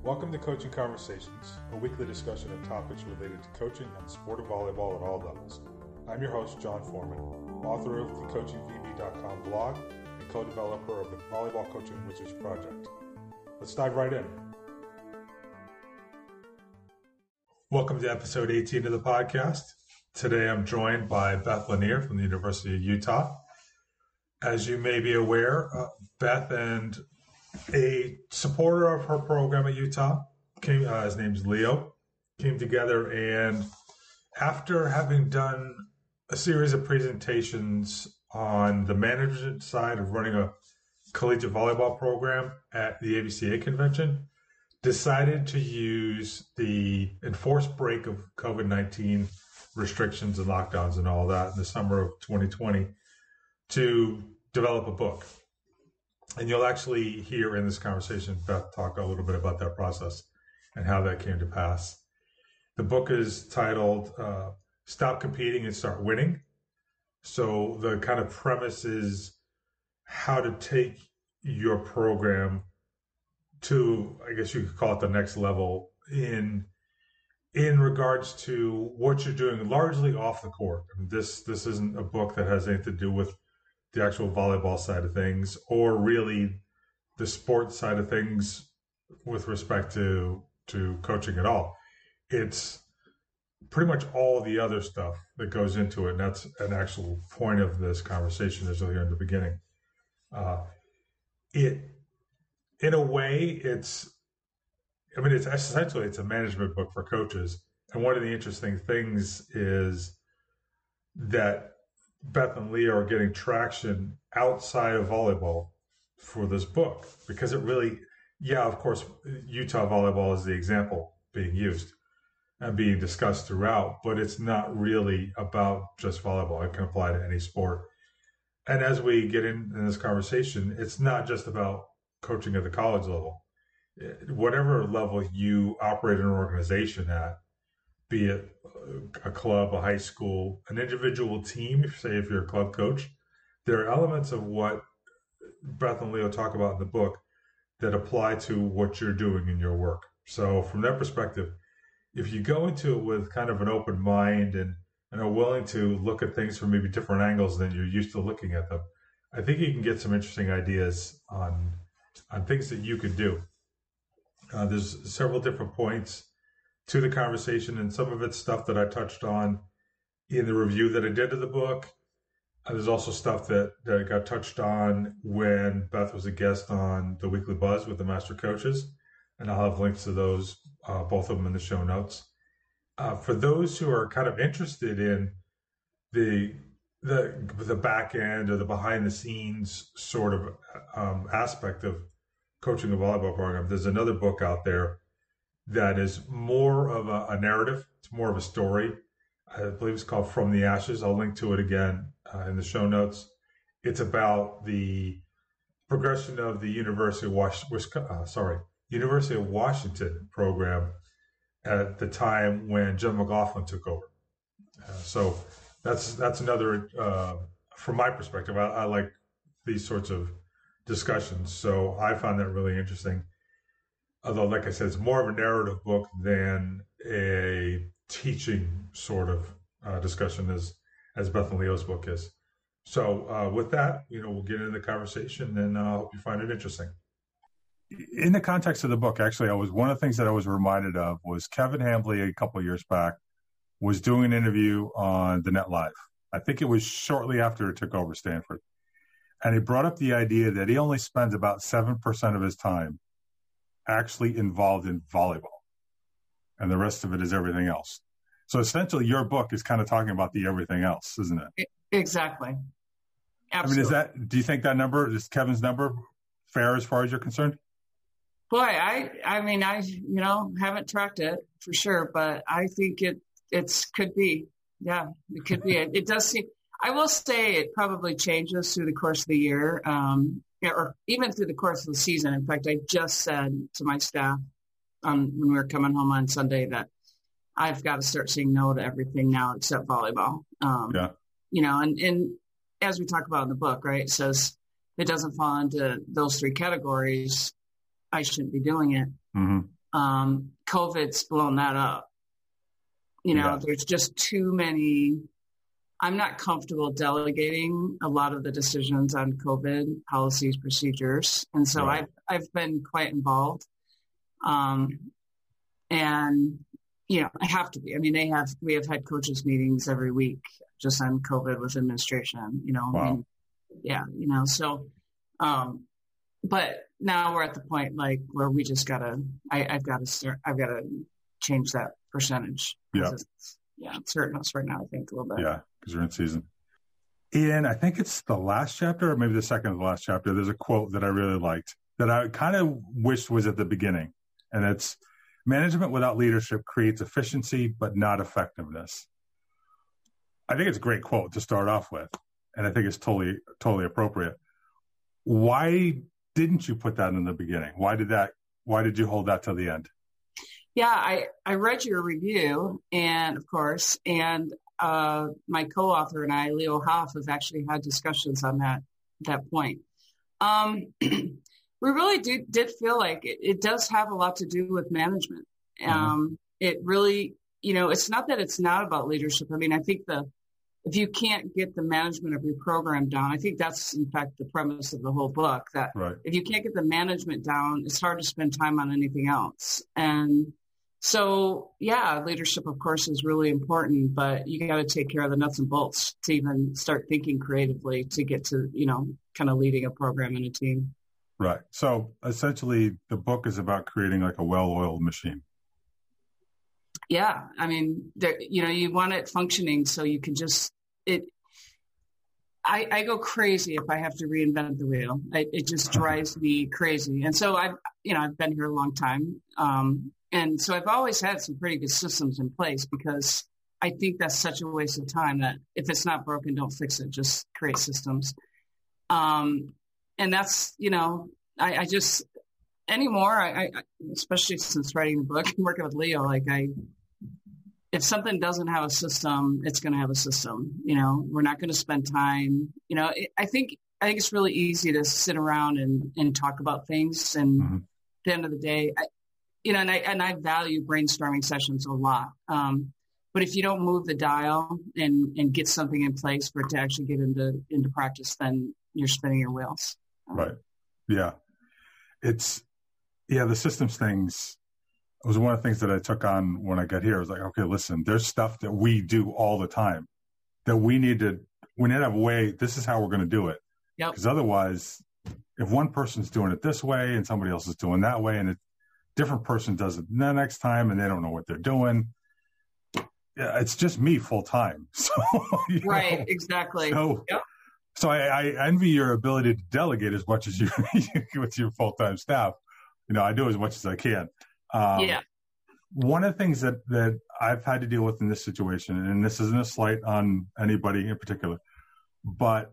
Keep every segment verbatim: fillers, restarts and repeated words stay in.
Welcome to Coaching Conversations, a weekly discussion of topics related to coaching and sport of volleyball at all levels. I'm your host, John Foreman, author of the coaching v b dot com blog and co-developer of the Volleyball Coaching Wizards project. Let's dive right in. Welcome to episode eighteen of the podcast. Today I'm joined by Beth Lanier from the University of Utah. As you may be aware, uh, Beth and a supporter of her program at Utah, came, uh, his name's Leo, came together, and after having done a series of presentations on the management side of running a collegiate volleyball program at the A V C A convention, decided to use the enforced break of COVID nineteen restrictions and lockdowns and all that in the summer of twenty twenty to develop a book. And you'll actually hear in this conversation Beth talk a little bit about that process and how that came to pass. The book is titled uh, Stop Competing and Start Winning. So the kind of premise is how to take your program to, I guess you could call it the next level in in regards to what you're doing largely off the court. I mean, this this isn't a book that has anything to do with the actual volleyball side of things, or really the sports side of things with respect to to coaching at all. It's pretty much all the other stuff that goes into it, and that's an actual point of this conversation, as you'll hear in the beginning. Uh, it, in a way, it's, I mean, it's essentially it's a management book for coaches, and one of the interesting things is that Beth and Leo are getting traction outside of volleyball for this book because it really, yeah, of course, Utah volleyball is the example being used and being discussed throughout, but it's not really about just volleyball. It can apply to any sport. And as we get in, in this conversation, it's not just about coaching at the college level. Whatever level you operate an organization at, be it a club, a high school, an individual team, if say if you're a club coach, there are elements of what Beth and Leo talk about in the book that apply to what you're doing in your work. So from that perspective, if you go into it with kind of an open mind and, and are willing to look at things from maybe different angles than you're used to looking at them, I think you can get some interesting ideas on, on things that you could do. Uh, there's several different points to the conversation, and some of it's stuff that I touched on in the review that I did of the book. And there's also stuff that, that got touched on when Beth was a guest on the Weekly Buzz with the Master Coaches, and I'll have links to those, uh, both of them in the show notes. Uh, for those who are kind of interested in the the the back end or the behind the scenes sort of um, aspect of coaching a volleyball program, there's another book out there that is more of a, a narrative. It's more of a story. I believe it's called From the Ashes. I'll link to it again uh, in the show notes. It's about the progression of the University of Was- uh, sorry, University of Washington program at the time when Jim McLaughlin took over. Uh, so that's that's another, uh, from my perspective, I, I like these sorts of discussions. So I found that really interesting. Although, like I said, it's more of a narrative book than a teaching sort of uh, discussion as, as Beth and Leo's book is. So uh, with that, you know, we'll get into the conversation, and I uh, hope you find it interesting. In the context of the book, actually, I was one of the things that I was reminded of was Kevin Hambly a couple of years back was doing an interview on the Net Live. I think it was shortly after it took over Stanford. And he brought up the idea that he only spends about seven percent of his time actually involved in volleyball, and the rest of it is everything else. So essentially your book is kind of talking about the everything else, isn't it? Exactly. Absolutely. I mean, is that, do you think that number, is Kevin's number fair as far as you're concerned? Boy, I, I mean, I, you know, haven't tracked it for sure, but I think it, it's could be. Yeah, it could be. It, it does seem, I will say it probably changes through the course of the year. Um, or even through the course of the season. In fact, I just said to my staff um, when we were coming home on Sunday that I've got to start saying no to everything now except volleyball. Um, yeah. You know, and, and as we talk about in the book, right, it says it doesn't fall into those three categories. I shouldn't be doing it. Mm-hmm. Um, COVID's blown that up. You know, yeah. There's just too many. I'm not comfortable delegating a lot of the decisions on COVID policies, procedures. And so right. I've, I've been quite involved. Um, and, you know, I have to be. I mean, they have, we have had coaches meetings every week just on COVID with administration, you know. Wow. I mean, yeah, you know, so, um, but now we're at the point like where we just gotta, I, I've got to start, I've got to change that percentage. Yeah. It's, yeah, it's hurting us right now, I think, a little bit. Yeah, because you're in season. Ian, I think it's the last chapter or maybe the second to the last chapter. There's a quote that I really liked that I kind of wished was at the beginning. And it's, management without leadership creates efficiency, but not effectiveness. I think it's a great quote to start off with. And I think it's totally, totally appropriate. Why didn't you put that in the beginning? Why did that, why did you hold that till the end? Yeah, I, I read your review, and of course, and uh, my co-author and I, Leo Hoff, have actually had discussions on that that point. Um, we really do, did feel like it, it does have a lot to do with management. Um, mm-hmm. It really, you know, it's not that it's not about leadership. I mean, I think the if you can't get the management of your program down, I think that's in fact the premise of the whole book. That right. If you can't get the management down, it's hard to spend time on anything else. And so, yeah, leadership, of course, is really important, but you got to take care of the nuts and bolts to even start thinking creatively to get to, you know, kind of leading a program and a team. Right. So essentially, the book is about creating like a well-oiled machine. Yeah. I mean, there, you know, you want it functioning so you can just, it, I, I go crazy if I have to reinvent the wheel. I, it just drives me crazy. And so I've, you know, I've been here a long time. Um, And so I've always had some pretty good systems in place because I think that's such a waste of time that if it's not broken, don't fix it. Just create systems. Um, and that's, you know, I, I just anymore, I, I, especially since writing the book and working with Leo, like I, if something doesn't have a system, it's going to have a system. You know, we're not going to spend time, you know, it, I think, I think it's really easy to sit around and, and talk about things. And mm-hmm. at the end of the day, I, You know, and I and I value brainstorming sessions a lot. Um, but if you don't move the dial and, and get something in place for it to actually get into into practice, then you're spinning your wheels. Um, right. Yeah. It's yeah. The systems things was one of the things that I took on when I got here. I was like, okay, listen, there's stuff that we do all the time that we need to we need to have a way. This is how we're going to do it. Yep. Because otherwise, if one person's doing it this way and somebody else is doing that way, and it different person does it the next time and they don't know what they're doing. Yeah, it's just me full time. So, right, know, exactly. So, yep. so I, I envy your ability to delegate as much as you with your full time staff. You know, I do as much as I can. Um, yeah. One of the things that, that I've had to deal with in this situation, and this isn't a slight on anybody in particular, but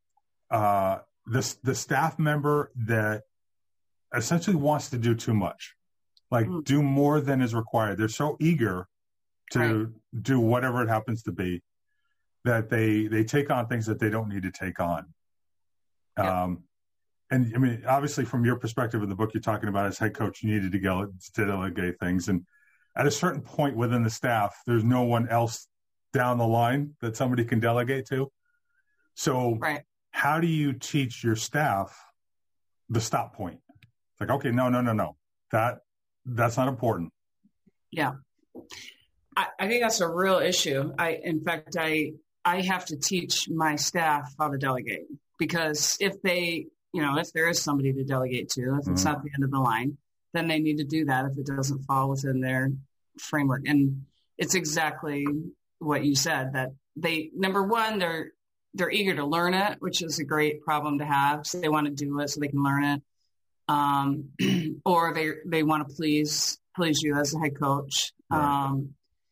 uh, this the staff member that essentially wants to do too much. Like mm. do more than is required. They're so eager to right. do whatever it happens to be that they, they take on things that they don't need to take on. Yeah. Um, and I mean, obviously from your perspective in the book, you're talking about as head coach, you needed to, go, to delegate things. And at a certain point within the staff, there's no one else down the line that somebody can delegate to. So right. how do you teach your staff the stop point? It's like, okay, no, no, no, no. That, That's not important. Yeah. I, I think that's a real issue. I, in fact, I, I have to teach my staff how to delegate because if they, you know, if there is somebody to delegate to, if mm-hmm. it's not the end of the line, then they need to do that if it doesn't fall within their framework. And it's exactly what you said, that they, number one, they're, they're eager to learn it, which is a great problem to have. So they want to do it so they can learn it. Um, or they, they want to please, please you as a head coach. Right. Um,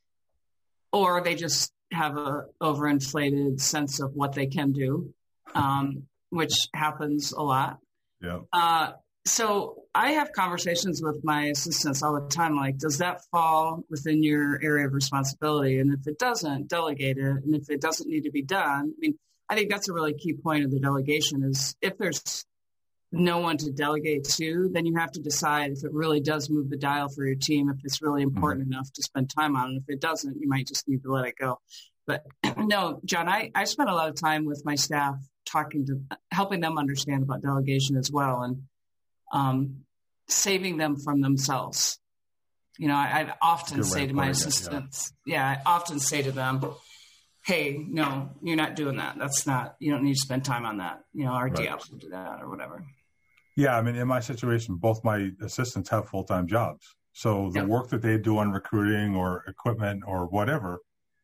or they just have a overinflated sense of what they can do, um, which happens a lot. Yeah. Uh, so I have conversations with my assistants all the time. Like, does that fall within your area of responsibility? And if it doesn't, delegate it. And if it doesn't need to be done, I mean, I think that's a really key point of the delegation is if there's no one to delegate to, then you have to decide if it really does move the dial for your team, if it's really important mm-hmm. enough to spend time on. And if it doesn't, you might just need to let it go. But no, John, I, I spent a lot of time with my staff talking to, helping them understand about delegation as well, and um, saving them from themselves. You know, I, I'd often say to my assistants, it, yeah. yeah, I often say to them, hey, no, you're not doing that. That's not, you don't need to spend time on that. You know, our right. D Ops will do that or whatever. Yeah. I mean, in my situation, both my assistants have full-time jobs. So the yeah. work that they do on recruiting or equipment or whatever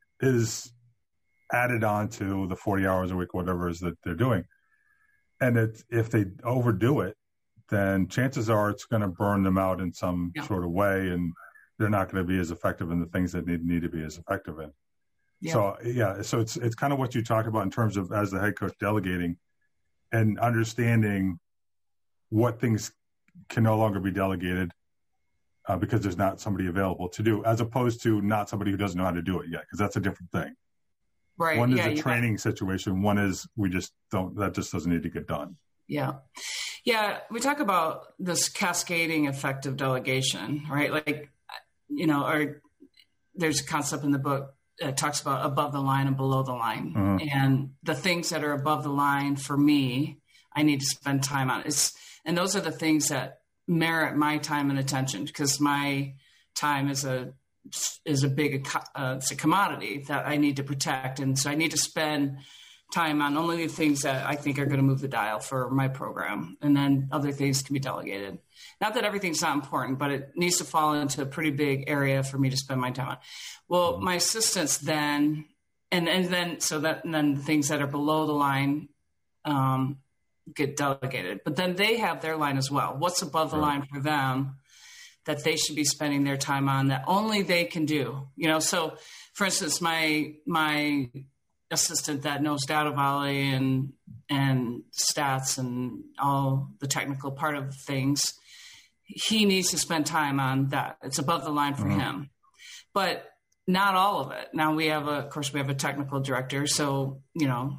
is added on to the forty hours a week, whatever it is that they're doing. And it, if they overdo it, then chances are it's going to burn them out in some yeah. sort of way, and they're not going to be as effective in the things that need, need to be as effective in. Yeah. So, yeah, so it's it's kind of what you talked about in terms of, as the head coach, delegating and understanding what things can no longer be delegated uh, because there's not somebody available to do, as opposed to not somebody who doesn't know how to do it yet, because that's a different thing. Right. One is yeah, a training got... situation. One is we just don't, that just doesn't need to get done. Yeah. Yeah. We talk about this cascading effect of delegation, right? Like, you know, or there's a concept in the book that talks about above the line and below the line. Mm-hmm. And the things that are above the line for me, I need to spend time on. It's, and those are the things that merit my time and attention, because my time is a, is a big, uh, it's a commodity that I need to protect. And so I need to spend time on only the things that I think are going to move the dial for my program. And then other things can be delegated. Not that everything's not important, but it needs to fall into a pretty big area for me to spend my time on. Well, my assistants then, and, and then, so that, and then the things that are below the line, um, get delegated, but then they have their line as well. What's above the right. line for them that they should be spending their time on that only they can do, you know? So for instance, my, my assistant that knows data volley and, and stats and all the technical part of things, he needs to spend time on that. It's above the line for mm-hmm. him, but not all of it. Now we have a, of course we have a technical director. So, you know,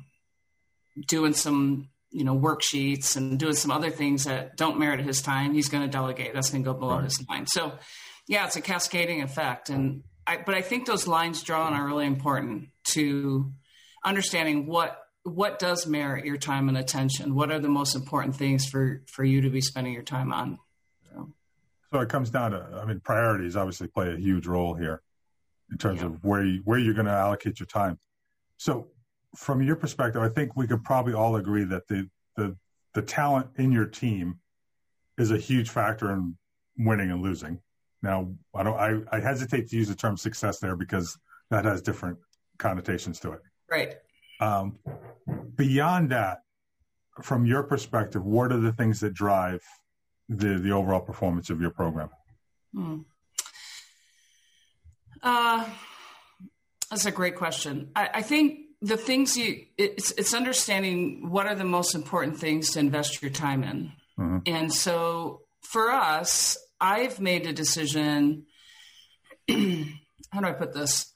doing some, you know, worksheets and doing some other things that don't merit his time, he's going to delegate. That's going to go below right. his line. So yeah, it's a cascading effect. And I, but I think those lines drawn are really important to understanding what, what does merit your time and attention. What are the most important things for, for you to be spending your time on? So, so it comes down to, I mean, priorities obviously play a huge role here in terms yeah. of where you, where you're going to allocate your time. So, from your perspective, I think we could probably all agree that the, the the talent in your team is a huge factor in winning and losing. Now, I don't. I, I hesitate to use the term success there because that has different connotations to it. Right. Um, beyond that, from your perspective, what are the things that drive the the overall performance of your program? Hmm. Uh, that's a great question. I, I think. The things you, it's, it's understanding what are the most important things to invest your time in. Mm-hmm. And so for us, I've made a decision, how do I put this?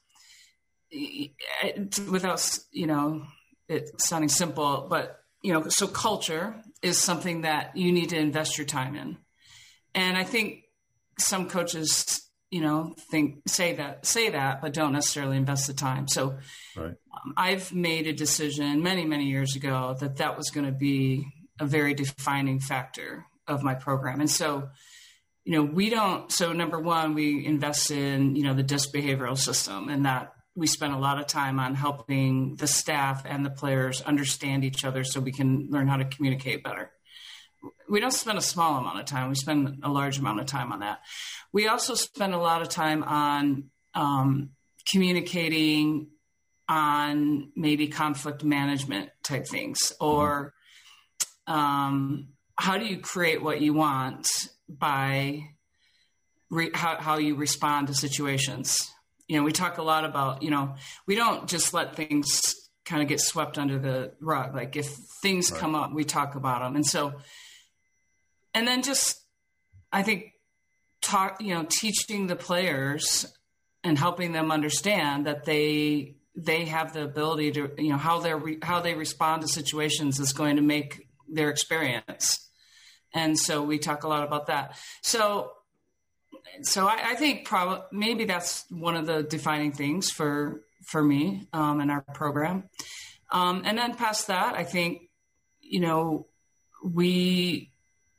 Without, you know, it sounding simple, but, you know, so culture is something that you need to invest your time in. And I think some coaches, you know, think, say that, say that, but don't necessarily invest the time. So right. um, I've made a decision many, many years ago that that was going to be a very defining factor of my program. And so, you know, we don't, so number one, we invest in, you know, the DISC behavioral system, and that we spend a lot of time on helping the staff and the players understand each other so we can learn how to communicate better. We don't spend a small amount of time. We spend a large amount of time on that. We also spend a lot of time on um, communicating on maybe conflict management type things, or um, how do you create what you want by re- how, how you respond to situations. You know, we talk a lot about, you know, we don't just let things kind of get swept under the rug. Like if things right. come up, we talk about them. And so, and then just, I think, talk, you know, teaching the players and helping them understand that they, they have the ability to, you know, how they're, re- how they respond to situations is going to make their experience. And so we talk a lot about that. So, so I, I think probably maybe that's one of the defining things for, for me um, in our program. Um, and then past that, I think, you know, we,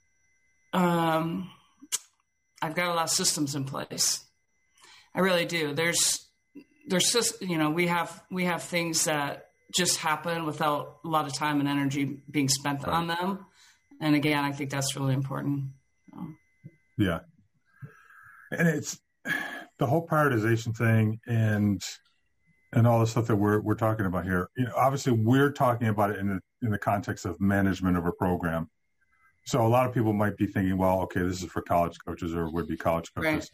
um, I've got a lot of systems in place. I really do. There's, there's just, you know, we have, we have things that just happen without a lot of time and energy being spent right. on them. And again, I think that's really important. So. Yeah. And it's the whole prioritization thing and, and all the stuff that we're, we're talking about here. You know, obviously we're talking about it in the, in the context of management of a program. So a lot of people might be thinking, well, okay, this is for college coaches or would be college coaches. Right.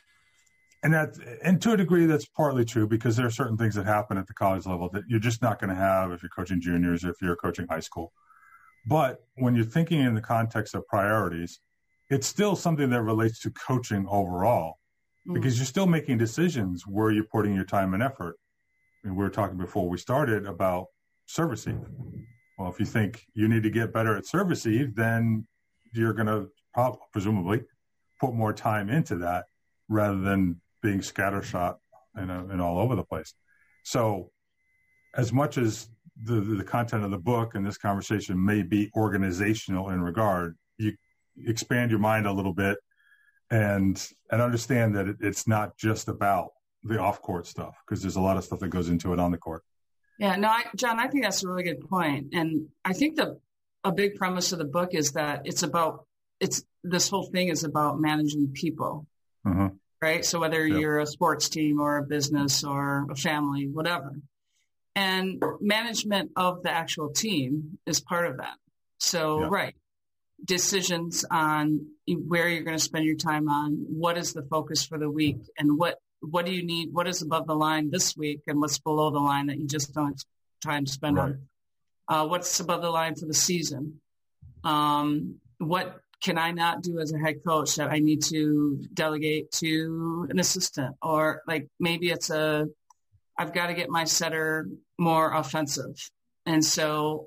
And that, and to a degree, that's partly true because there are certain things that happen at the college level that you're just not going to have if you're coaching juniors, if you're coaching high school. But when you're thinking in the context of priorities, it's still something that relates to coaching overall mm. because you're still making decisions where you're putting your time and effort. And we were talking before we started about service eve. Well, if you think you need to get better at service eve, then you're going to probably, presumably put more time into that rather than being scattershot and, uh, and all over the place. So as much as the, the content of the book and this conversation may be organizational in regard, you expand your mind a little bit and, and understand that it, it's not just about the off-court stuff because there's a lot of stuff that goes into it on the court. Yeah, no, I, John, I think that's a really good point. And I think the a big premise of the book is that it's about, it's this whole thing is about managing people, mm-hmm. right? So whether yep. you're a sports team or a business or a family, whatever. And management of the actual team is part of that. So, yep. right, decisions on where you're going to spend your time on, what is the focus for the week, and what What do you need? What is above the line this week and what's below the line that you just don't have time to spend right. on? Uh, what's above the line for the season? Um, what can I not do as a head coach that I need to delegate to an assistant? Or like maybe it's a, I've got to get my setter more offensive. And so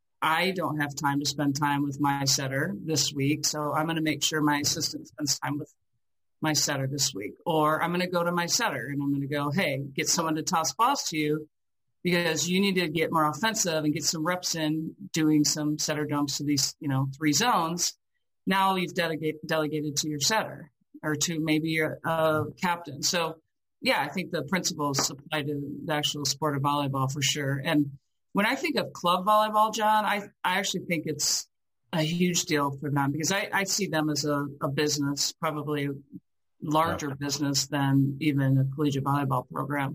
I don't have time to spend time with my setter this week. So I'm going to make sure my assistant spends time with my setter this week. Or I'm going to go to my setter and I'm going to go, hey, get someone to toss balls to you because you need to get more offensive and get some reps in doing some setter dumps to these, you know, three zones. Now you've delegate, delegated to your setter or to maybe your uh, captain. So yeah, I think the principles apply to the actual sport of volleyball for sure. And when I think of club volleyball, John, I, I actually think it's a huge deal for them because I, I see them as a, a business, probably larger yeah. business than even a collegiate volleyball program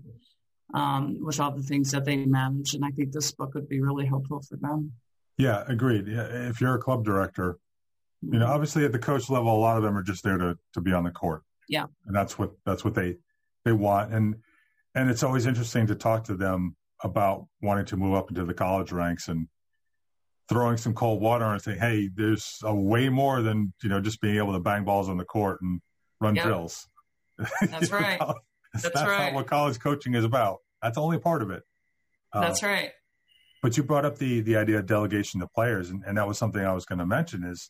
um, with all the things that they manage. And I think this book would be really helpful for them. Yeah, agreed. Yeah, if you're a club director, you know, obviously at the coach level, a lot of them are just there to, to be on the court. Yeah. And that's what, that's what they, they want. And, and it's always interesting to talk to them about wanting to move up into the college ranks and throwing some cold water and say, hey, there's a way more than, you know, just being able to bang balls on the court and run yep. drills. That's right. that's that's that's right. not what college coaching is about. That's only part of it. That's uh, right. But you brought up the the idea of delegation to players, and, and that was something I was going to mention is,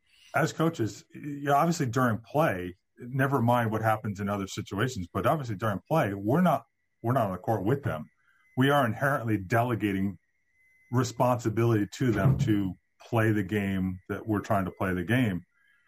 as coaches, you know, obviously during play, never mind what happens in other situations, but obviously during play, we're not we're not on the court with them. We are inherently delegating responsibility to them to play the game that we're trying to play the game.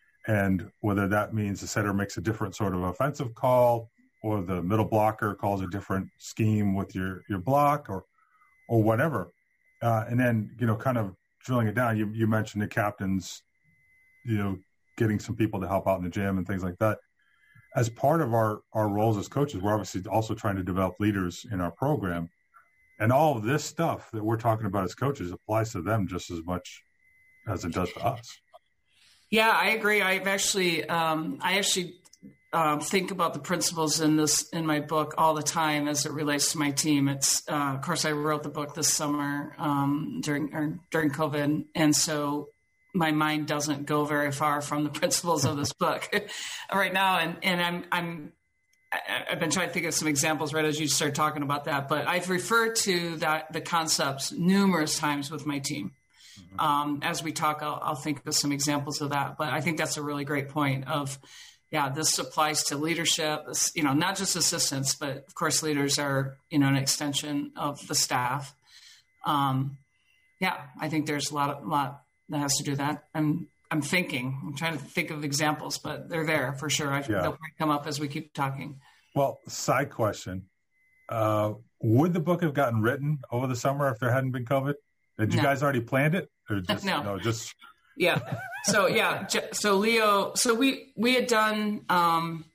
And whether that means the setter makes a different sort of offensive call or the middle blocker calls a different scheme with your, your block or, or whatever. Uh, and then, you know, kind of drilling it down, you, you mentioned the captains, you know, getting some people to help out in the gym and things like that. As part of our, our roles as coaches, we're obviously also trying to develop leaders in our program. And all of this stuff that we're talking about as coaches applies to them just as much as it does to us. Yeah, I agree. I've actually, um, I actually um, think about the principles in this in my book all the time as it relates to my team. It's, uh, of course, I wrote the book this summer um, during or during COVID, and so my mind doesn't go very far from the principles of this book right now. And and I'm I'm I've been trying to think of some examples right as you start talking about that. But I've referred to that the concepts numerous times with my team. Mm-hmm. Um, as we talk, I'll, I'll think of some examples of that. But I think that's a really great point of, yeah, this applies to leadership, this, you know, not just assistants, but of course, leaders are, you know, an extension of the staff. Um, yeah, I think there's a lot, of, lot that has to do with that. I'm, I'm thinking, I'm trying to think of examples, but they're there for sure. I, yeah. They'll come up as we keep talking. Well, side question. Uh, would the book have gotten written over the summer if there hadn't been COVID? Had you no. guys already planned it? Or just, no. no, just... Yeah. So, yeah. So Leo, so we, we had done, um,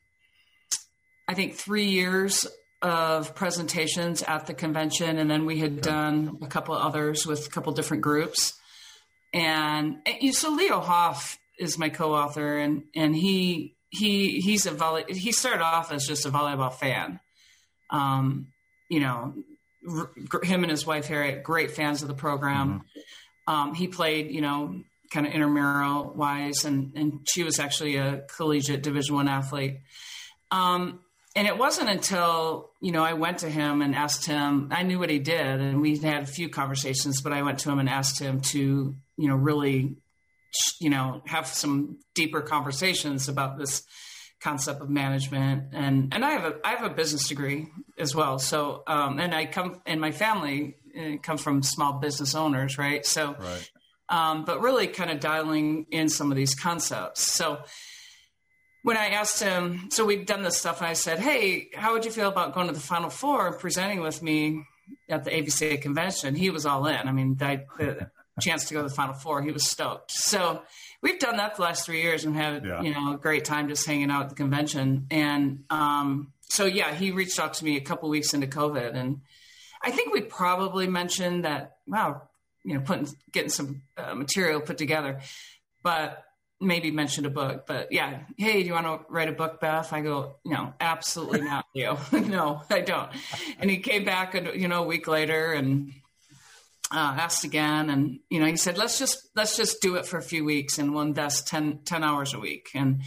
I think three years of presentations at the convention. And then we had yeah. done a couple of others with a couple different groups. And, and so Leo Hoff is my co-author, and, and he, he, he's a volley, he started off as just a volleyball fan. Um, you know, r- him and his wife, Harriet, great fans of the program. Mm-hmm. Um, he played, you know, kind of intramural wise, and, and she was actually a collegiate Division One athlete. Um, and it wasn't until, you know, I went to him and asked him, I knew what he did, and we had a few conversations, but I went to him and asked him to, you know, really, you know, have some deeper conversations about this concept of management. And, and I have a, I have a business degree as well. So, um, and I come, and my family uh, come from small business owners. Right. So, right. Um, but really kind of dialing in some of these concepts. So when I asked him, so we'd done this stuff, and I said, hey, how would you feel about going to the Final Four and presenting with me at the A V C A convention? He was all in. I mean, I, the chance to go to the Final Four, he was stoked. So we've done that the last three years and had, yeah. you know, a great time just hanging out at the convention. And um, so, yeah, he reached out to me a couple weeks into COVID. And I think we probably mentioned that, wow, you know, putting, getting some uh, material put together, but maybe mentioned a book. But yeah, hey, do you want to write a book, Beth? I go, no, absolutely not, Leo. No, I don't. And he came back, you know, a week later and uh, asked again. And, you know, he said, let's just, let's just do it for a few weeks and we'll invest ten, ten hours a week. And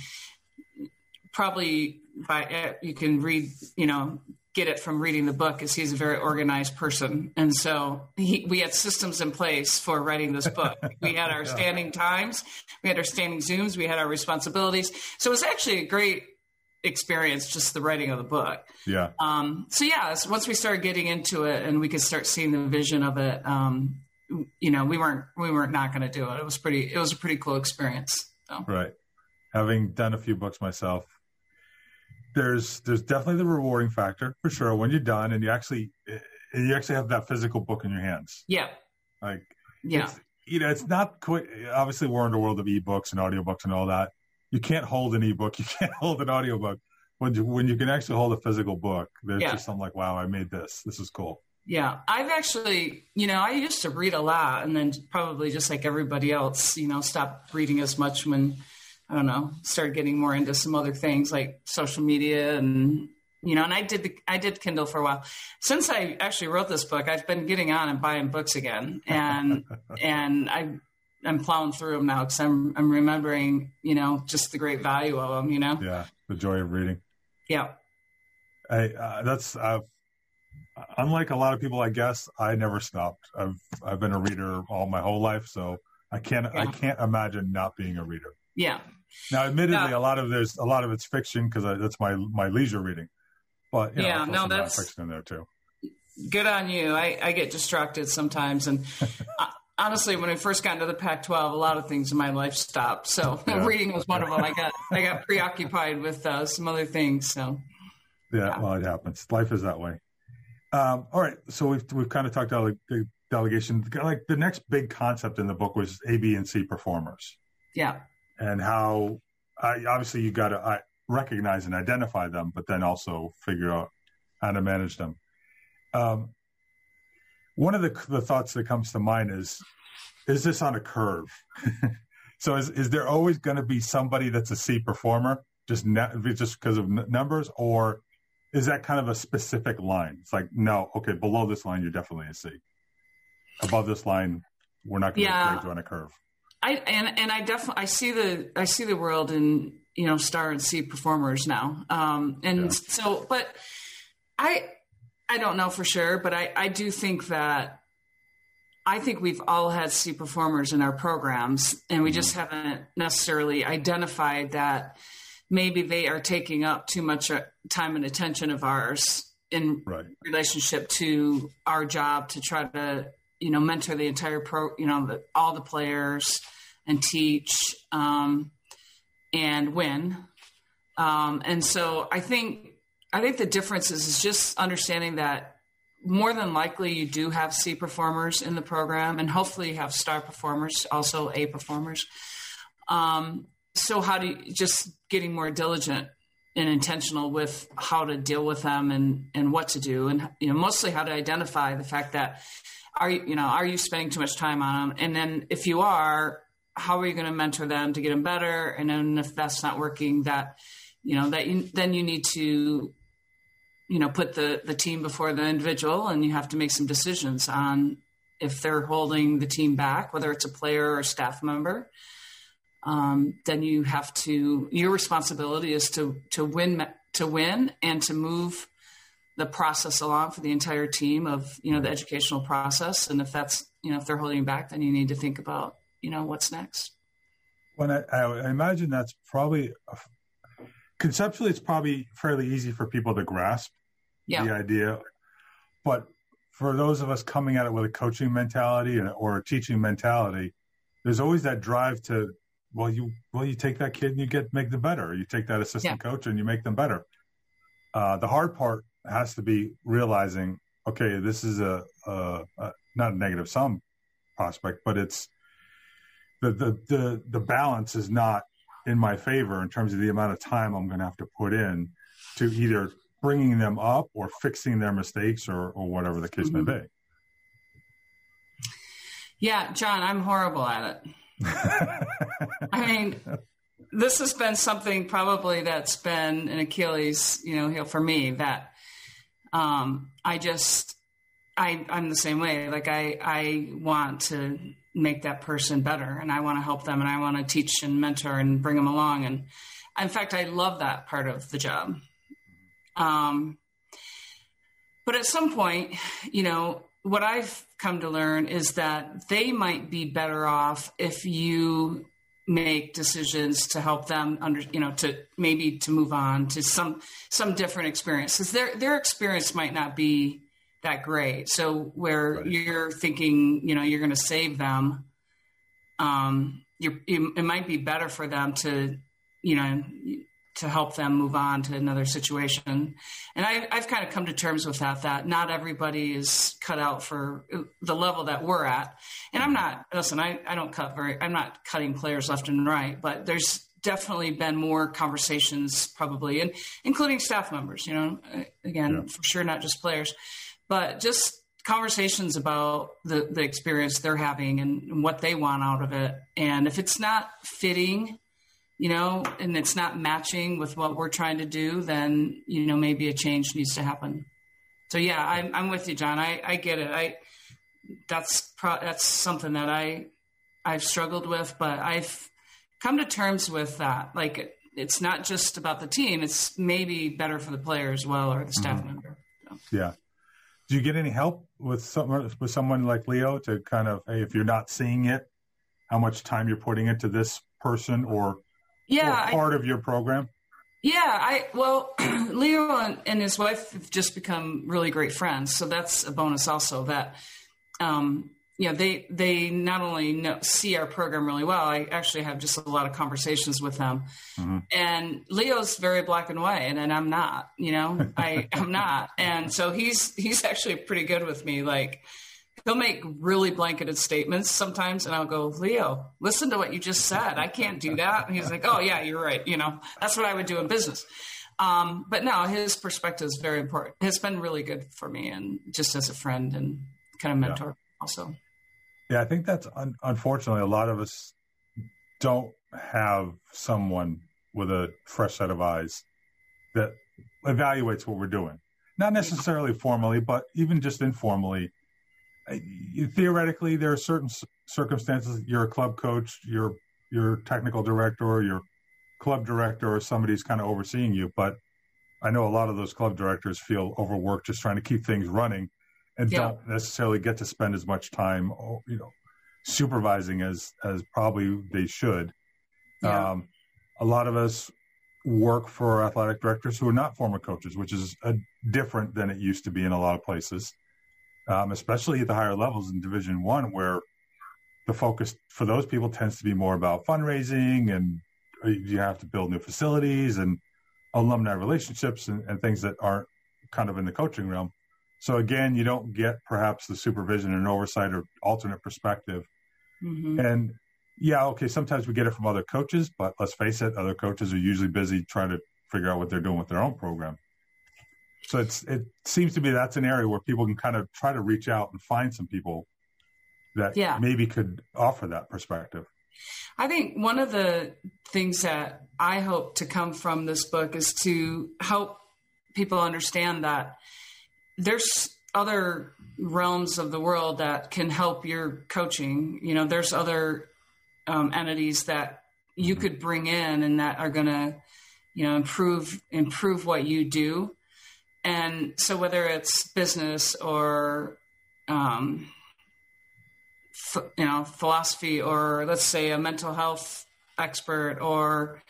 probably by, you can read, you know, get it from reading the book, is he's a very organized person. And so he, we had systems in place for writing this book. We had our standing times, we had our standing Zooms, we had our responsibilities. So it was actually a great experience, just the writing of the book. Yeah. Um, so yeah, so once we started getting into it and we could start seeing the vision of it, um, you know, we weren't, we weren't not going to do it. It was pretty, it was a pretty cool experience. So. Right. Having done a few books myself, There's there's definitely the rewarding factor for sure when you're done and you actually you actually have that physical book in your hands. Yeah. Like yeah, it's, you know, it's not quite. Obviously, we're in the world of ebooks and audiobooks and all that. You can't hold an ebook, you can't hold an audiobook. When you when you can actually hold a physical book, there's yeah. just something like, wow, I made this. This is cool. Yeah, I've actually, you know, I used to read a lot, and then probably just like everybody else, you know, stopped reading as much when. I don't know, started getting more into some other things like social media and, you know, and I did, the, I did Kindle for a while. Since I actually wrote this book, I've been getting on and buying books again. And, and I, I'm plowing through them now because I'm, I'm remembering, you know, just the great value of them, you know? Yeah. The joy of reading. Yeah. I, uh, that's, uh, unlike a lot of people, I guess I never stopped. I've, I've been a reader all my whole life. So I can't, yeah. I can't imagine not being a reader. Yeah. Now, admittedly, no. a lot of there's a lot of it's fiction because that's my my leisure reading. But you know, yeah, no, that's fiction in there too. Good on you. I, I get distracted sometimes, and uh, honestly, when I first got into the Pac twelve, a lot of things in my life stopped. So yeah. reading was one of them. I got I got preoccupied with uh, some other things. So yeah, yeah, well, it happens. Life is that way. Um, all right, so we've we've kind of talked about like the delegation. Like the next big concept in the book was A, B, and C performers. Yeah. And how, I, obviously, you got to recognize and identify them, but then also figure out how to manage them. Um, one of the, the thoughts that comes to mind is, is this on a curve? So is, is there always going to be somebody that's a C performer, just ne- just because of n- numbers, or is that kind of a specific line? It's like, no, okay, below this line, you're definitely a C. Above this line, we're not going to yeah. grade you on a curve. I and and I definitely I see the I see the world in, you know, star and C performers now, um, and yeah. so but I I don't know for sure, but I I do think that I think we've all had C performers in our programs, and we just haven't necessarily identified that maybe they are taking up too much time and attention of ours in right. relationship to our job to try to, you know, mentor the entire pro, you know, the, all the players and teach um, and win. Um, and so I think, I think the difference is, is just understanding that more than likely you do have C performers in the program, and hopefully you have star performers, also A performers. Um, so how do you just getting more diligent and intentional with how to deal with them and, and what to do. And, you know, mostly how to identify the fact that are you, you know, are you spending too much time on them? And then if you are, how are you going to mentor them to get them better? And then if that's not working, that, you know, that you, then you need to, you know, put the, the team before the individual, and you have to make some decisions on if they're holding the team back, whether it's a player or a staff member. Um, then you have to, your responsibility is to, to win, to win and to move the process along for the entire team of, you know, the educational process. And if that's, you know, if they're holding back, then you need to think about, you know, what's next. Well, I, I imagine that's probably, conceptually, it's probably fairly easy for people to grasp yeah. the idea. But for those of us coming at it with a coaching mentality or a teaching mentality, there's always that drive to, well, you well you take that kid and you get make them better. You take that assistant yeah. coach and you make them better. Uh, the hard part has to be realizing, okay, this is a, a, a not a negative sum prospect, but it's the, the the the balance is not in my favor in terms of the amount of time I'm going to have to put in to either bringing them up or fixing their mistakes or, or whatever the case mm-hmm. may be. Yeah, John, I'm horrible at it. I mean, this has been something probably that's been an Achilles, you know, heel for me, that um, I just, I, I'm the same way. Like I, I want to make that person better, and I want to help them, and I want to teach and mentor and bring them along. And in fact, I love that part of the job. Um, but at some point, you know, what I've come to learn is that they might be better off if you make decisions to help them under, you know, to maybe to move on to some, some different experiences. Their, their experience might not be that great. So where right. you're thinking, you know, you're going to save them, um, you're, you, it might be better for them to, you know, to help them move on to another situation. And I, I've kind of come to terms with that, that not everybody is cut out for the level that we're at. And I'm not, listen, I, I don't cut very, I'm not cutting players left and right, but there's definitely been more conversations probably, and including staff members, you know, again, yeah. for sure, not just players, but just conversations about the, the experience they're having and what they want out of it. And if it's not fitting, you know, and it's not matching with what we're trying to do, then, you know, maybe a change needs to happen. So yeah, I'm, I'm with you, John. I, I get it. I, that's, pro, that's something that I, I've struggled with, but I've come to terms with that. Like, it's not just about the team. It's maybe better for the player as well, or the staff mm-hmm. member. So. Yeah. Do you get any help with someone, with someone like Leo to kind of, hey, if you're not seeing it, how much time you're putting into this person or, yeah, or part I, of your program? Yeah, I well, Leo and, and his wife have just become really great friends, so that's a bonus. Also, that um, you know, they they not only know, see our program really well. I actually have just a lot of conversations with them, mm-hmm. and Leo's very black and white, and, and I'm not. You know, I I'm not, and so he's he's actually pretty good with me. Like, he'll make really blanketed statements sometimes, and I'll go, Leo, listen to what you just said. I can't do that. And he's like, oh, yeah, you're right. You know, that's what I would do in business. Um, but no, his perspective is very important. It's been really good for me, and just as a friend and kind of mentor yeah. also. Yeah, I think that's un- unfortunately a lot of us don't have someone with a fresh set of eyes that evaluates what we're doing. Not necessarily formally, but even just informally. Theoretically, there are certain circumstances. You're a club coach, you're your technical director, or your club director, or somebody's kind of overseeing you. But I know a lot of those club directors feel overworked just trying to keep things running, and yeah. don't necessarily get to spend as much time, you know, supervising as, as probably they should. Yeah. Um, a lot of us work for athletic directors who are not former coaches, which is a, different than it used to be in a lot of places, um, especially at the higher levels in Division One, where the focus for those people tends to be more about fundraising, and you have to build new facilities and alumni relationships and, and things that aren't kind of in the coaching realm. So again, you don't get perhaps the supervision and oversight or alternate perspective. Mm-hmm. And yeah, okay, sometimes we get it from other coaches, but let's face it, other coaches are usually busy trying to figure out what they're doing with their own program. So it's it seems to be that's an area where people can kind of try to reach out and find some people that yeah. maybe could offer that perspective. I think one of the things that I hope to come from this book is to help people understand that there's other realms of the world that can help your coaching. You know, there's other um, entities that you could bring in and that are going to, you know, improve, improve what you do. And so whether it's business or, um, f- you know, philosophy, or let's say a mental health expert, or,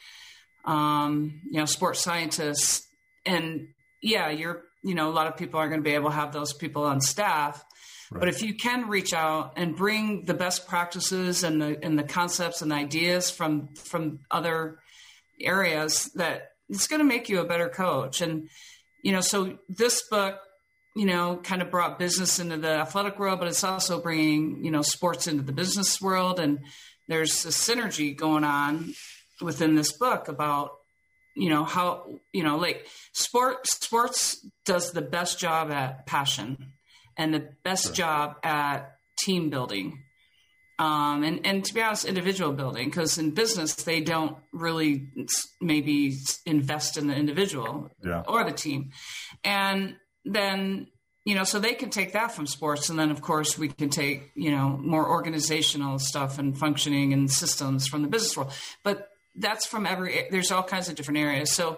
um, you know, sports scientists, and yeah, you're, you know, a lot of people aren't going to be able to have those people on staff. Right. But if you can reach out and bring the best practices and the and the concepts and ideas from from other areas, that it's going to make you a better coach. And, you know, so this book, you know, kind of brought business into the athletic world, but it's also bringing, you know, sports into the business world. And there's a synergy going on within this book about, you know, how, you know, like sport, sports does the best job at passion and the best sure. job at team building. Um, and, and to be honest, individual building, because in business, they don't really maybe invest in the individual yeah. or the team. And then, you know, so they can take that from sports. And then, of course, we can take, you know, more organizational stuff and functioning and systems from the business world. But that's from every, there's all kinds of different areas. So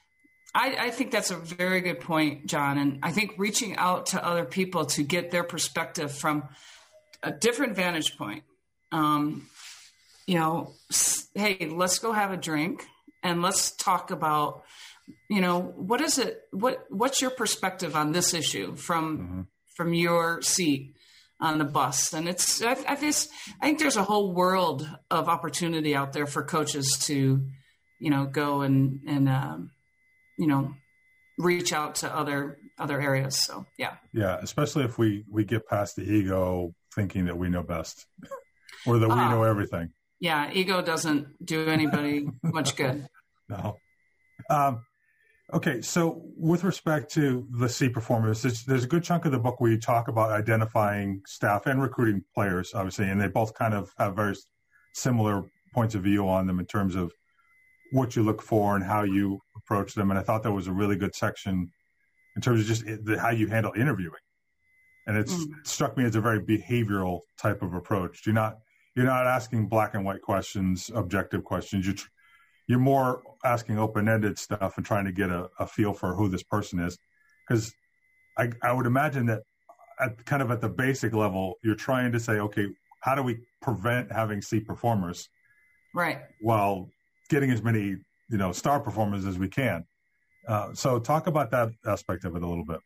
I, I think that's a very good point, John. And I think reaching out to other people to get their perspective from a different vantage point, um, you know, hey, let's go have a drink and let's talk about, you know, what is it, what, what's your perspective on this issue from, mm-hmm. from your seat on the bus? And it's, I, I, just, I think there's a whole world of opportunity out there for coaches to, you know, go and, and, um, you know, reach out to other, other areas. So, yeah. Yeah. Especially if we, we get past the ego thinking that we know best or that we uh, know everything. Yeah. Ego doesn't do anybody much good. No. Um, okay. So with respect to the C performers, there's, there's a good chunk of the book where you talk about identifying staff and recruiting players, obviously, and they both kind of have very similar points of view on them in terms of what you look for and how you approach them. And I thought that was a really good section in terms of just the, how you handle interviewing. And it's mm. struck me as a very behavioral type of approach. You're not, you're not asking black and white questions, objective questions. You're, you're more asking open-ended stuff and trying to get a, a feel for who this person is. Because I, I would imagine that at kind of at the basic level, you're trying to say, okay, how do we prevent having C performers? Right. While getting as many, you know, star performers as we can. Uh, so talk about that aspect of it a little bit.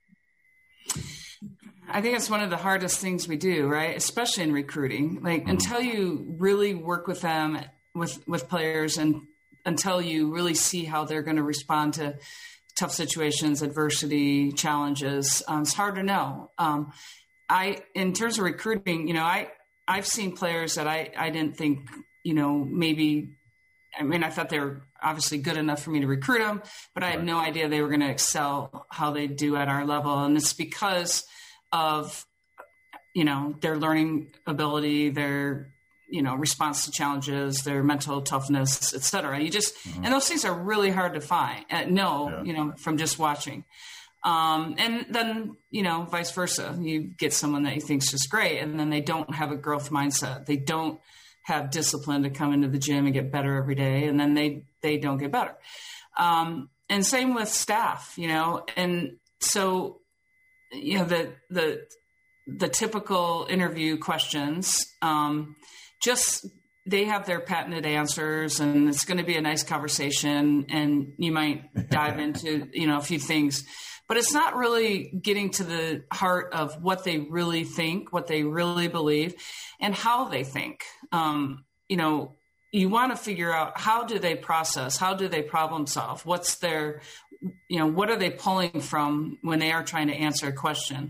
I think it's one of the hardest things we do, right? Especially in recruiting, like mm-hmm. until you really work with them, with, with players, and until you really see how they're going to respond to tough situations, adversity, challenges, um, it's hard to know. Um, I, in terms of recruiting, you know, I, I've seen players that I, I didn't think, you know, maybe, I mean, I thought they were obviously good enough for me to recruit them, but I had no idea they were going to excel how they do at our level. And it's because of, you know, their learning ability, their, you know, response to challenges, their mental toughness, et cetera. You just, mm-hmm. and those things are really hard to find, uh, know, yeah. you know, from just watching. Um, and then, you know, vice versa. You get someone that you think is just great, and then they don't have a growth mindset. They don't have discipline to come into the gym and get better every day. And then they, they don't get better. Um, and same with staff, you know? And so, you know, the, the, the typical interview questions. Um, just they have their patented answers, and it's going to be a nice conversation, and you might dive into, you know, a few things, but it's not really getting to the heart of what they really think, what they really believe, and how they think. Um, you know, you want to figure out, how do they process? How do they problem solve? What's their, you know, what are they pulling from when they are trying to answer a question?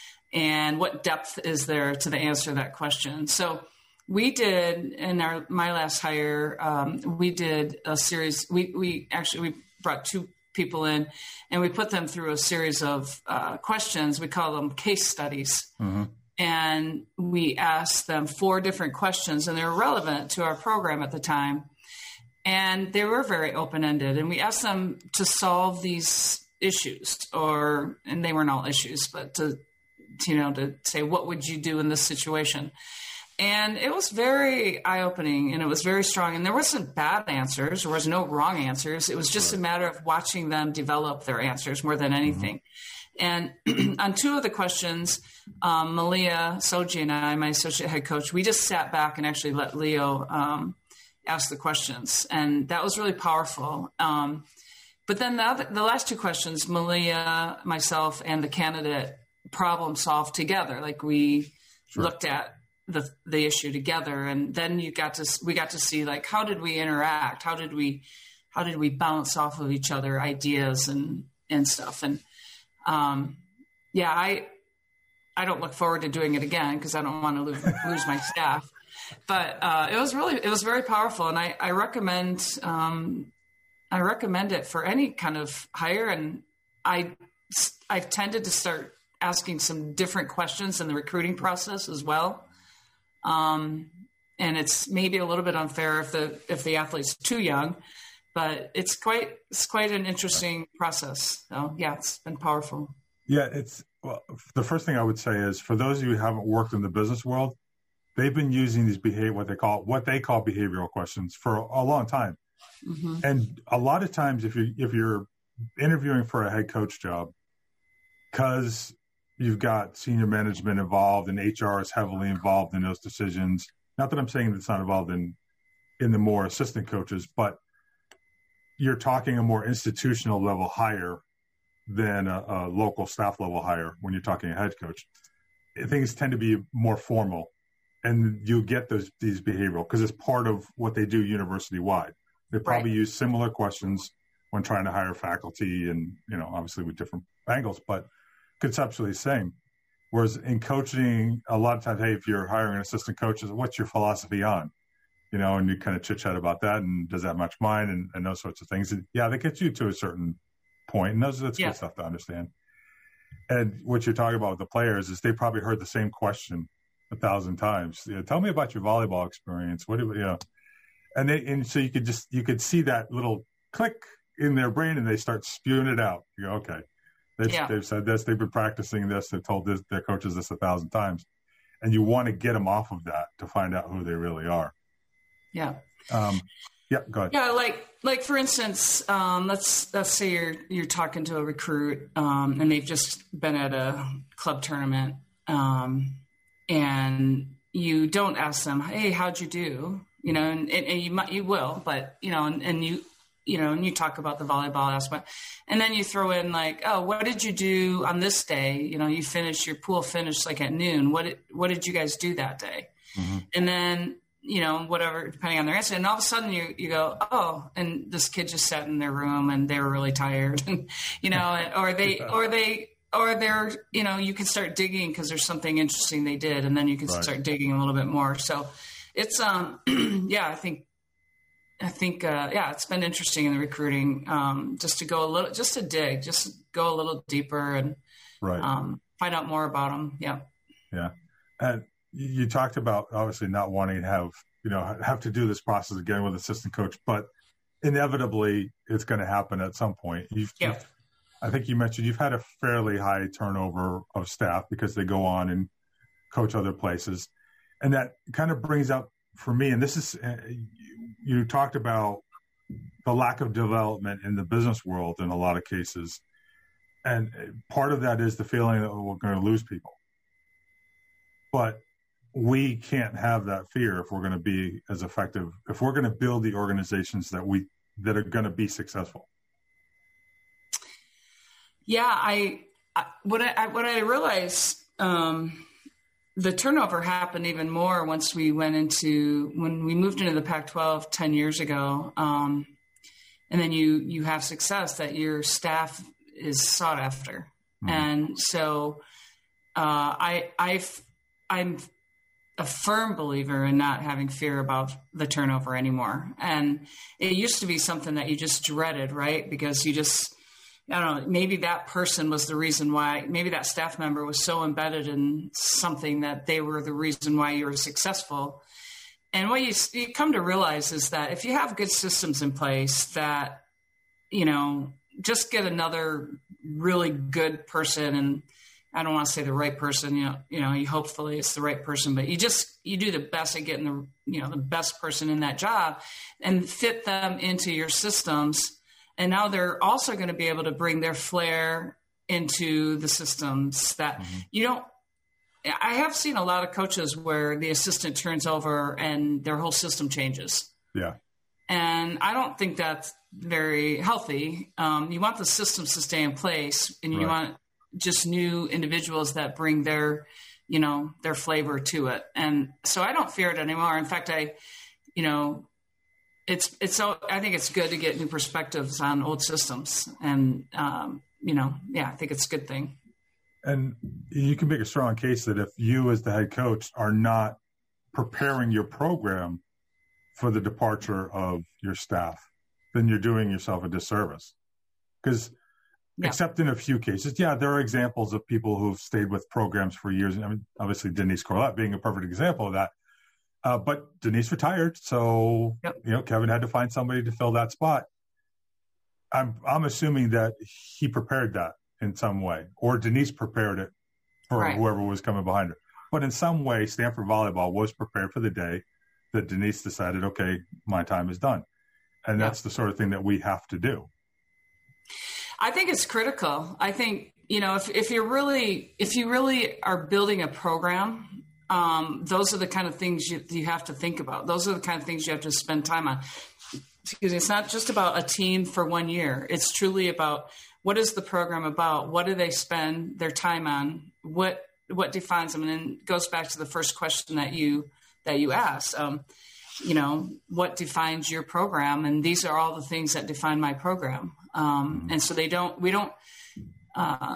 And what depth is there to the answer to that question? So we did in our my last hire, um, we did a series. We we actually we brought two people in, and we put them through a series of uh, questions. We call them case studies, mm-hmm. and we asked them four different questions, and they were relevant to our program at the time, and they were very open ended. And we asked them to solve these issues, or and they weren't all issues, but to, to you know to say, what would you do in this situation? And it was very eye-opening, and it was very strong. And there wasn't bad answers. There was no wrong answers. It was just a matter of watching them develop their answers more than anything. Mm-hmm. And on two of the questions, um, Malia Soji and I, my associate head coach, we just sat back and actually let Leo um, ask the questions. And that was really powerful. Um, but then the, other, the last two questions, Malia, myself, and the candidate problem solved together. Like we sure. looked at the the issue together, and then you got to we got to see, like, how did we interact, how did we how did we bounce off of each other ideas and and stuff. And um yeah I I don't look forward to doing it again, because I don't want to lose, lose my staff, but uh it was really it was very powerful, and I I recommend um I recommend it for any kind of hire. And I I've tended to start asking some different questions in the recruiting process as well. Um, and it's maybe a little bit unfair if the if the athlete's too young, but it's quite it's quite an interesting process. So yeah, it's been powerful. Yeah, it's well, the first thing I would say is, for those of you who haven't worked in the business world, they've been using these behavior what they call what they call behavioral questions for a long time. Mm-hmm. And a lot of times, if you if you're interviewing for a head coach job, because you've got senior management involved, and H R is heavily involved in those decisions. Not that I'm saying it's not involved in, in the more assistant coaches, but you're talking a more institutional level hire than a, a local staff level hire when you're talking a head coach. Things tend to be more formal, and you get those these behavioral, because it's part of what they do university wide. They probably right. use similar questions when trying to hire faculty, and, you know, obviously with different angles, but conceptually the same. Whereas in coaching, a lot of times, hey, if you're hiring an assistant coach, what's your philosophy on? You know, and you kind of chit chat about that, and does that match mine, and, and those sorts of things. And yeah, that gets you to a certain point, and those that's yeah. good stuff to understand. And what you're talking about with the players is they probably heard the same question a thousand times. You know, tell me about your volleyball experience. What do you know? And they and so you could just you could see that little click in their brain, and they start spewing it out. You go, okay. They've, yeah. they've said this, they've been practicing this, they've told this, their coaches this a thousand times. And you want to get them off of that to find out who they really are. Yeah. Um, yeah, go ahead. Yeah, like, like for instance, um, let's, let's say you're, you're talking to a recruit, um, and they've just been at a club tournament, um, and you don't ask them, hey, how'd you do? You know, and, and you might, you will, but, you know, and, and you, you know, and you talk about the volleyball aspect, and then you throw in like, oh, what did you do on this day? You know, you finished your pool finished like at noon. What did, what did you guys do that day? Mm-hmm. And then, you know, whatever, depending on their answer. And all of a sudden you, you go, oh, and this kid just sat in their room and they were really tired, and, you know, or they, or they, or they're, you know, you can start digging because there's something interesting they did, and then you can right. start digging a little bit more. So it's, um, yeah, I think, I think, uh, yeah, it's been interesting in the recruiting, um, just to go a little, just to dig, just go a little deeper and right. um, find out more about them. Yeah. Yeah. And you talked about obviously not wanting to have, you know, have to do this process again with assistant coach, but inevitably it's going to happen at some point. You've, yeah. you've, I think you mentioned you've had a fairly high turnover of staff because they go on and coach other places. And that kind of brings up for me, and this is, uh, you talked about the lack of development in the business world in a lot of cases. And part of that is the feeling that we're going to lose people. but we can't have that fear if we're going to be as effective, if we're going to build the organizations that we, that are going to be successful. Yeah. I, I what I, what I realized, um, the turnover happened even more once we went into, when we moved into the Pac twelve ten years ago. Um, and then you, you have success that your staff is sought after. Mm-hmm. And so, uh, I, I've, I'm a firm believer in not having fear about the turnover anymore. And it used to be something that you just dreaded, right? Because you just, I don't know, maybe that person was the reason why, maybe that staff member was so embedded in something that they were the reason why you were successful. And what you, you come to realize is that if you have good systems in place that, you know, just get another really good person, and I don't want to say the right person, you know, you know, you hopefully it's the right person, but you just, you do the best at getting the, you know, the best person in that job and fit them into your systems. And now they're also going to be able to bring their flair into the systems that mm-hmm. you don't, I have seen a lot of coaches where the assistant turns over and their whole system changes. Yeah. And I don't think that's very healthy. Um, you want the systems to stay in place, and you right. want just new individuals that bring their, you know, their flavor to it. And so I don't fear it anymore. In fact, I, you know, It's it's so I think it's good to get new perspectives on old systems, and um, you know, yeah, I think it's a good thing. And you can make a strong case that if you, as the head coach, are not preparing your program for the departure of your staff, then you're doing yourself a disservice. Because, yeah. except in a few cases, yeah, there are examples of people who've stayed with programs for years. I mean, obviously, Denise Corlett being a perfect example of that. Uh, but Denise retired, so yep. you know Kevin had to find somebody to fill that spot. I'm I'm assuming that he prepared that in some way, or Denise prepared it for right. whoever was coming behind her. But in some way, Stanford Volleyball was prepared for the day that Denise decided, okay, my time is done, and yep. that's the sort of thing that we have to do. I think it's critical. I think you know if if you're really if you really are building a program. Um, those are the kind of things you, you have to think about. Those are the kind of things you have to spend time on. Excuse me. It's not just about a team for one year. It's truly about what is the program about? What do they spend their time on? What what defines them? And then it goes back to the first question that you that you asked. Um, you know, what defines your program? And these are all the things that define my program. Um, and so they don't. We don't. Uh,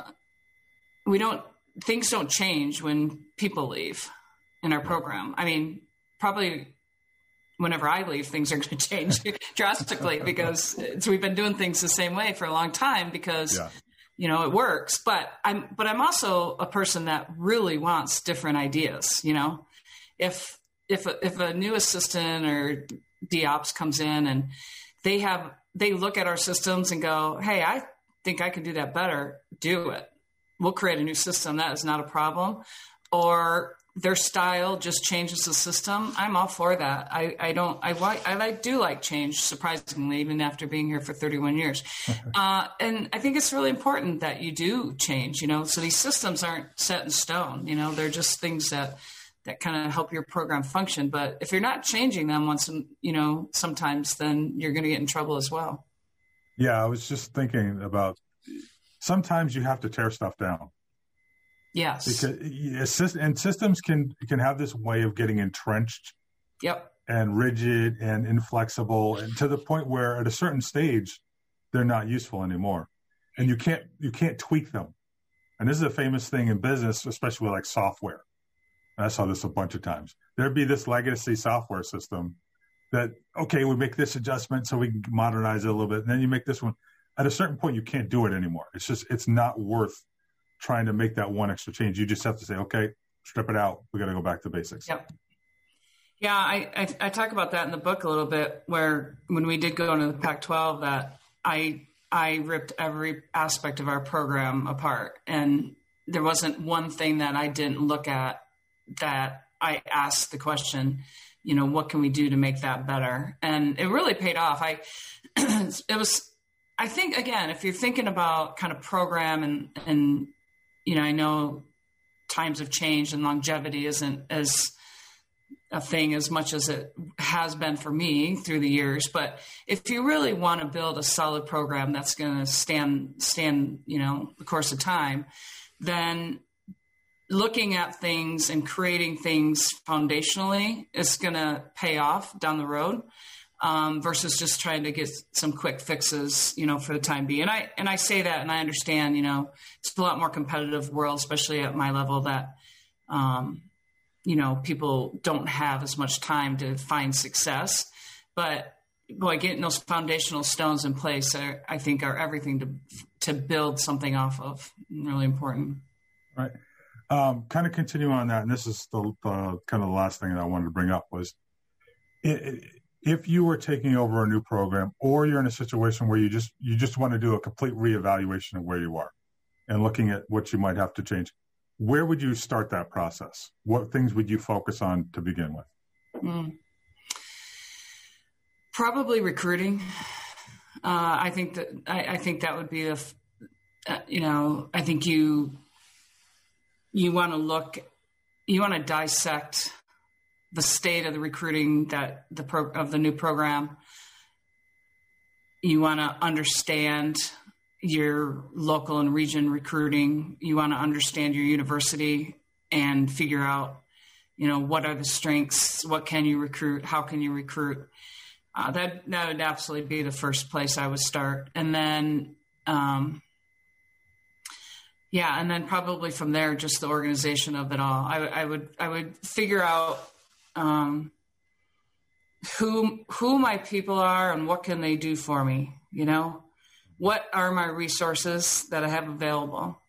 we don't. Things don't change when people leave in our program. I mean, probably whenever I leave, things are going to change drastically because it's, we've been doing things the same way for a long time because, yeah. you know, it works. But I'm, but I'm also a person that really wants different ideas. You know, if if a, if a new assistant or D Ops comes in and they have they look at our systems and go, "Hey, I think I can do that better." Do it. We'll create a new system. That is not a problem. Or their style just changes the system. I'm all for that. I, I don't, I like, I like, do like change, surprisingly, even after being here for thirty-one years. uh, and I think it's really important that you do change, you know, so these systems aren't set in stone, you know, they're just things that, that kind of help your program function. But if you're not changing them once, you know, sometimes then you're going to get in trouble as well. Yeah. I was just thinking about, sometimes you have to tear stuff down. Yes. Because, and systems can can have this way of getting entrenched yep. and rigid and inflexible, and to the point where at a certain stage, they're not useful anymore. And you can't you can't tweak them. And this is a famous thing in business, especially with like software. And I saw this a bunch of times. There'd be this legacy software system that, okay, we make this adjustment so we can modernize it a little bit. And then you make this one. At a certain point, you can't do it anymore. It's just, it's not worth trying to make that one extra change. You just have to say, okay, strip it out. We got to go back to basics. Yep. Yeah, I, I I talk about that in the book a little bit, where when we did go into the Pac twelve, that I I ripped every aspect of our program apart, and there wasn't one thing that I didn't look at that I asked the question, you know, what can we do to make that better? And it really paid off. I it was I think again, if you're thinking about kind of program and and you know, I know times have changed and longevity isn't as a thing as much as it has been for me through the years. But if you really want to build a solid program that's going to stand, stand, you know, the course of time, then looking at things and creating things foundationally is going to pay off down the road, um, versus just trying to get some quick fixes, you know, for the time being. And I, and I say that, and I understand, you know, it's a lot more competitive world, especially at my level, that, um, you know, people don't have as much time to find success, but boy, getting those foundational stones in place, are, I think, are everything to to build something off of. Really important. Right. Um, kind of continue on that, and this is the uh, kind of the last thing that I wanted to bring up was, it, it, if you were taking over a new program, or you're in a situation where you just you just want to do a complete reevaluation of where you are, and looking at what you might have to change. Where would you start that process? What things would you focus on to begin with? Mm. Probably recruiting. Uh, I think that I, I think that would be a, uh, you know, I think you you want to look, you want to dissect the state of the recruiting that the pro, of the new program. You want to understand your local and region recruiting. You want to understand your university and figure out, you know, what are the strengths, what can you recruit, how can you recruit. Uh, that that would absolutely be the first place I would start. And then, um, yeah, and then probably from there, just the organization of it all. I, I would I would figure out um, who who my people are and what can they do for me, you know? What are my resources that I have available?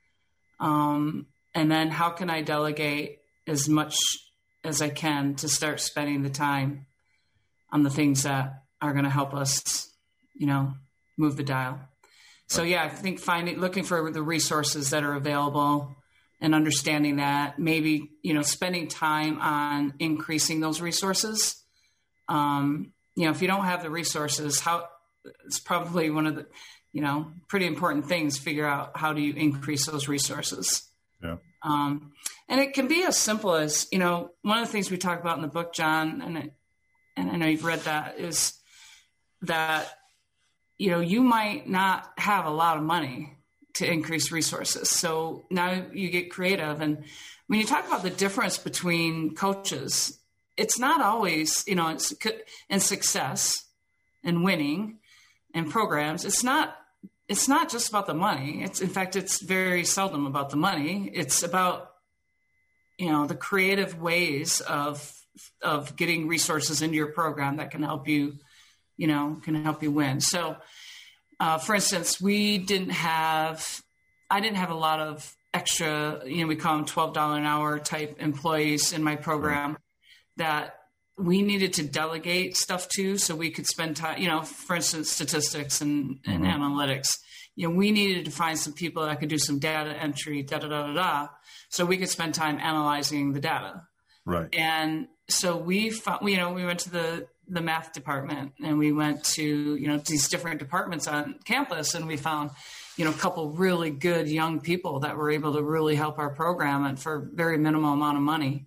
Um, and then how can I delegate as much as I can to start spending the time on the things that are going to help us, you know, move the dial. So yeah, I think finding, looking for the resources that are available and understanding that, maybe, you know, spending time on increasing those resources. Um, you know, if you don't have the resources, how, it's probably one of the, you know, pretty important things. Figure out how do you increase those resources. Yeah. Um, and it can be as simple as, you know, one of the things we talk about in the book, John, and it, and I know you've read that, is that, you know, you might not have a lot of money to increase resources. So now you get creative. And when you talk about the difference between coaches, it's not always, you know, it's in success and winning and programs. It's not, it's not just about the money. It's, in fact, it's very seldom about the money. It's about, you know, the creative ways of, of getting resources into your program that can help you, you know, can help you win. So, uh, for instance, we didn't have, I didn't have a lot of extra, you know, we call them twelve dollars an hour type employees in my program that we needed to delegate stuff to, so we could spend time, you know, for instance, statistics and, and mm-hmm. analytics. You know, we needed to find some people that could do some data entry, da, da, da, da, da, so we could spend time analyzing the data. Right. And so we found, you know, we went to the, the math department, and we went to, you know, these different departments on campus, and we found, you know, a couple really good young people that were able to really help our program, and for very minimal amount of money.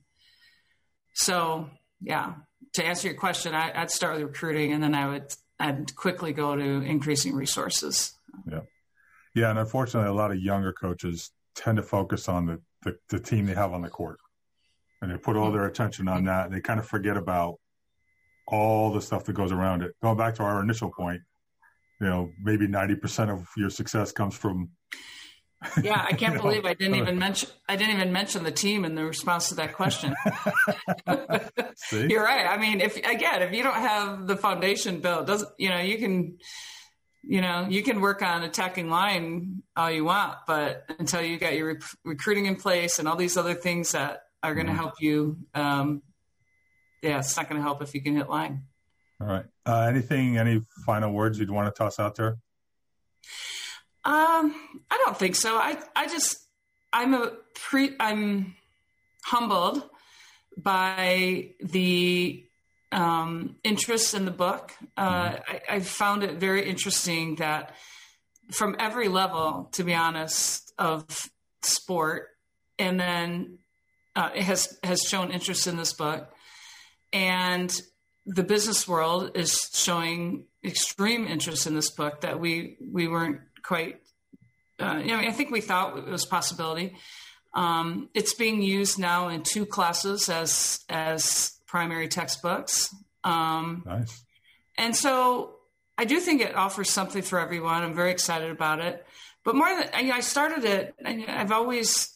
So, yeah, to answer your question, I, I'd start with recruiting, and then I would I'd quickly go to increasing resources. Yeah, yeah, and unfortunately, a lot of younger coaches tend to focus on the, the, the team they have on the court, and they put all their attention on that, and they kind of forget about all the stuff that goes around it. Going back to our initial point, you know, maybe ninety percent of your success comes from. Yeah, I can't believe know. I didn't even mention I didn't even mention the team in the response to that question. You're right. I mean, if again, if you don't have the foundation built, doesn't you know, you can you know, you can work on attacking line all you want, but until you got your rec- recruiting in place and all these other things that are going to mm-hmm. help you, um, yeah, it's not going to help if you can hit line. All right. Uh, anything, any final words you'd want to toss out there? Um, I don't think so. I, I just, I'm a pre, I'm humbled by the, um, interest in the book. Uh, mm-hmm. I, I found it very interesting that from every level, to be honest, of sport, and then uh, has has shown interest in this book, and the business world is showing extreme interest in this book that we we weren't quite. Uh, you know, I think we thought it was a possibility. Um, it's being used now in two classes as as primary textbooks. Um, nice. And so I do think it offers something for everyone. I'm very excited about it. But more than I, I started it, I've always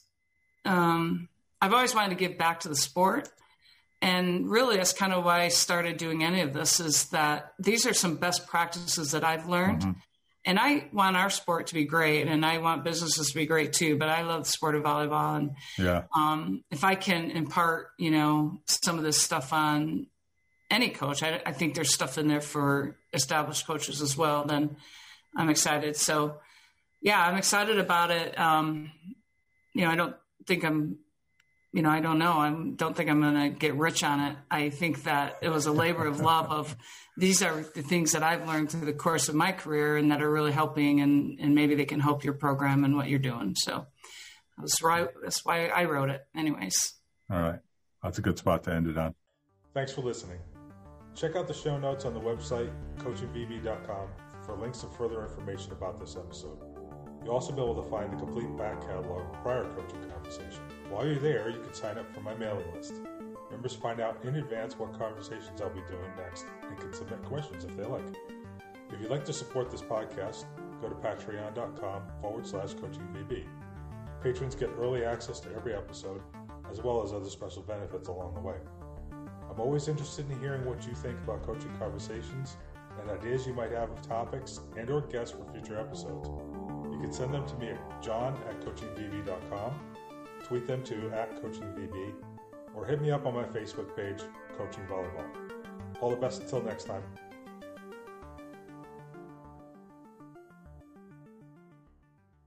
um, I've always wanted to give back to the sport. And really, that's kind of why I started doing any of this, is that these are some best practices that I've learned. Mm-hmm. And I want our sport to be great, and I want businesses to be great too. But I love the sport of volleyball, and yeah. um, if I can impart, you know, some of this stuff on any coach, I, I think there's stuff in there for established coaches as well. Then I'm excited. So, yeah, I'm excited about it. Um, you know, I don't think I'm, you know, I don't know. I don't think I'm going to get rich on it. I think that it was a labor of love of. These are the things that I've learned through the course of my career and that are really helping, and, and maybe they can help your program and what you're doing. So that's why, that's why I wrote it anyways. All right. That's a good spot to end it on. Thanks for listening. Check out the show notes on the website, coaching v b dot com, for links and further information about this episode. You'll also be able to find the complete back catalog of prior coaching conversation. While you're there, you can sign up for my mailing list. Members find out in advance what conversations I'll be doing next and can submit questions if they like. If you'd like to support this podcast, go to patreon.com forward slash coachingvb. Patrons get early access to every episode, as well as other special benefits along the way. I'm always interested in hearing what you think about coaching conversations and ideas you might have of topics and or guests for future episodes. You can send them to me at john at coaching v b dot com, tweet them to at coachingvb, or hit me up on my Facebook page, Coaching Volleyball. All the best until next time.